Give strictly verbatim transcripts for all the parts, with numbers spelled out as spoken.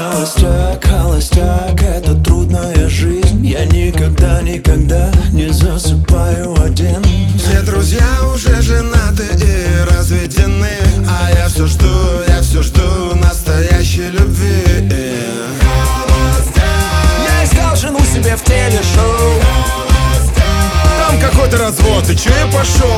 холостяк, холостяк, это трудная жизнь. Я никогда, никогда не засыпаю один. Все друзья уже женаты и разведены, а я все жду, я все жду настоящей любви. Я искал жену себе в телешоу. Там какой-то развод, и че я пошел?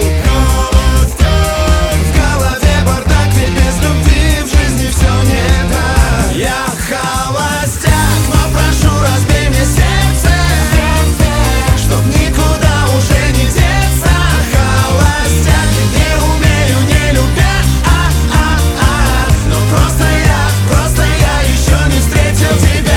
В голове бардак, ведь без любви в жизни все не так. Я холостяк, но прошу, разбей мне сердце, чтоб никуда уже не деться. Холостяк, не умею, не любя, а, а, а. Но просто я, просто я еще не встретил тебя.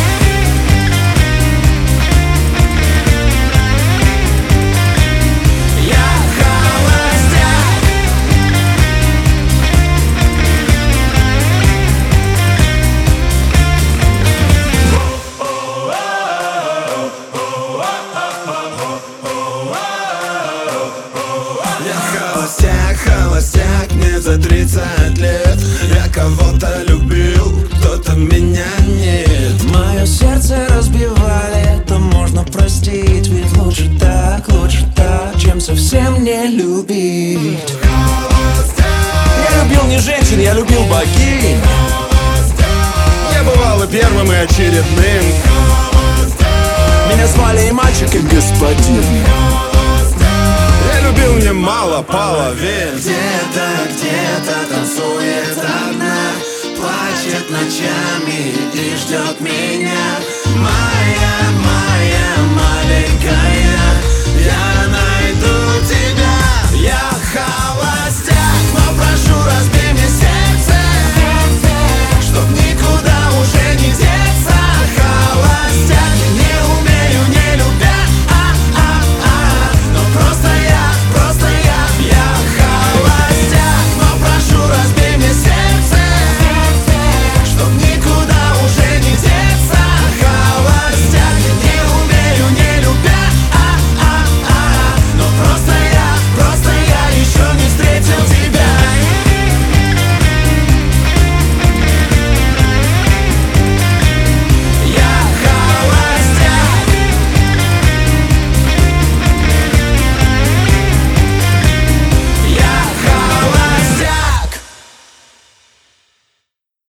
Холостяк, холостяк, мне за тридцать лет. Я кого-то любил, кто-то меня нет. Мое сердце разбивали, это можно простить. Ведь лучше так, лучше так, чем совсем не любить. Я любил не женщин, я любил богинь. Я бывал и первым, и очередным. Меня звали и мальчик, и господин. Я любил немало половин. Где-то, где-то танцует одна, плачет ночами и ждет меня. Моя